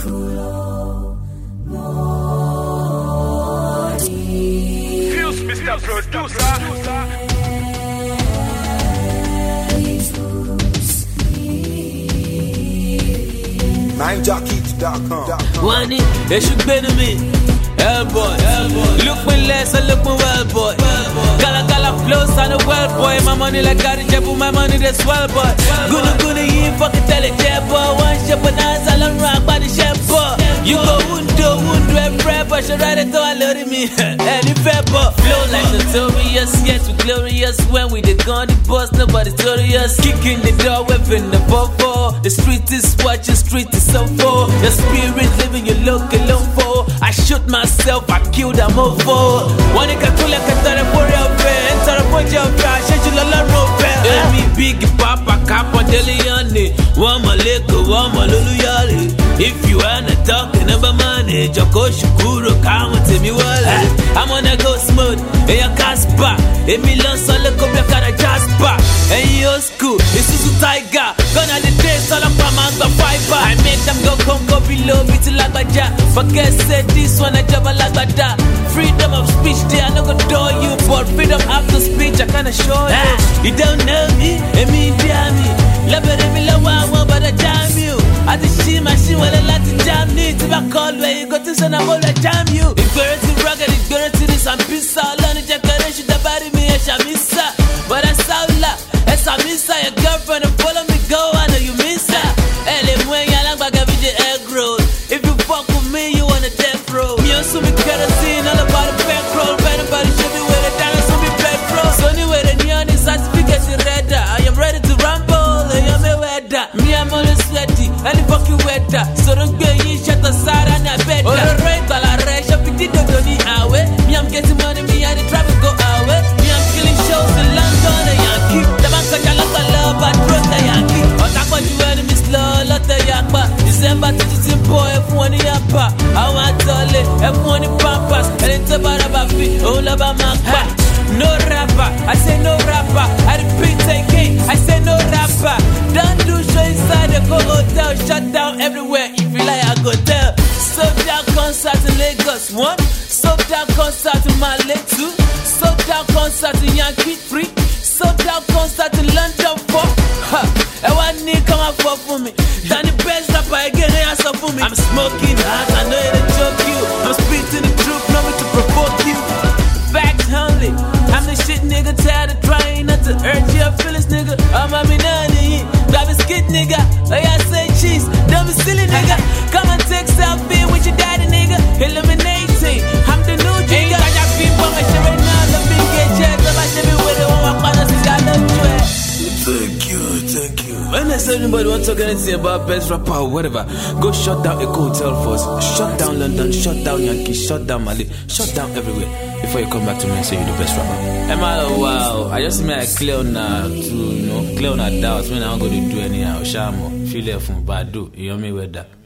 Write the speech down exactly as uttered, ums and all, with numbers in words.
Fuse, Mister Producer. nine jockey dot com. One it, they should be to me. Hellboy, look me less and look me well, boy. Gala gala flows on the well, boy. My money like Gary Jebu, my money that's well, boy. Gonna gonna you fucking tell it, yeah, boy. One ship and eyes all around by the chef, boy. You go undo, undo and rap, but you write it though I love me. Any fair, boy. Flow like notorious, yes, we glorious. When we the gun, the boss, nobody's glorious. Kicking the door, whipping the bubble. The street is what your street is so for. Your spirit living, you look alone for. I shoot myself, I killed a mofo. One nigga cool like a third for your bed. Enter a bunch of trash, and you la rope. Me big papa, capa, deliane. One maleko, one maluluyale. If you wanna talk, never money. Joko shukuro, come to me wale. I'm gonna go smooth, and your caspa. And me learn solo, come back at a jaspa. And your school, it's Susu Tiger. Gonna the day, solo, come on, go fiber. I make them go, come, go below, beat it like a jack. But guess said this one, I jump like that. Freedom of speech, they are not gonna do you. But freedom after speech, I kinda show you. Ah, you don't know me, and me, damn me. Love it, me, love one, but I jam you. I just see my shit, well, I like to jam me. To my call, where you go to send, I'm gonna jam you. Ignorance, rugged, ignorance, this, I'm pissed out. Learn the decoration, the body, me, and Shamisa. But I saw la, it's a missa, your girlfriend, and follow me, go, I know you miss her. Hey, when you like back every day, egg roll. If you fuck with me, you wanna death roll. Me and Sumi kerosene, all about the bankroll. Anybody should be with it, down and Sumi bankroll. So anyway, the neon is certificate is redder. I am ready to rumble, I am a weather. Me, I'm always sweaty, and the fucking weather. So don't get you shut aside and I bet. Oh, the rain, all I rush, I pick it up, don't need away. Me, I'm getting money, me, and the traffic go away. Me, I'm killing shows in London, the Yankee. The man catch a lot of love, but trust the Yankee. Oh, that's what you enemies love, lot of yakba. December to December, boy, if one yappa. I want to live, if one pampas. And it's about a feet, all about my back. No rapper, I say no rapper. I repeat again, I say no rapper. Don't do show inside the go hotel. Shut down everywhere, if you like, I go tell. Sold down concert in Lagos, one. Sold down concert in Malay, two. Sold down concert in Yankee, three. Sold down concert in London, four. Ha, I want nigga come and fuck for me. Then the best rapper again, they answer for me. I'm smoking hot, I know it ain't joke you. I'm spitting the truth, know me to provoke you. Facts only. I'm the shit nigga, tired of trying not to hurt your feelings, nigga. I'm a minani, grab a skid, nigga. Oh yeah, say cheese, don't be silly, nigga. Come and take selfie with your daddy, nigga. Eliminating, I'm the new nigga. I got people, I should right now, let me get checked. I should be with it when my partner's got no track. Thank you, thank you. When there's anybody want to talk anything about best rapper or whatever, go shut down Echo Hotel first. Shut down London, shut down Yankee, shut down Mali, shut down everywhere. Before you come back to me and say you're the best rapper. Am I like, wow, I just mean I clear on uh, to, you know, clear on a doubt when I'm going to do anyhow. Shamo, feel it from Badu, you know me with that.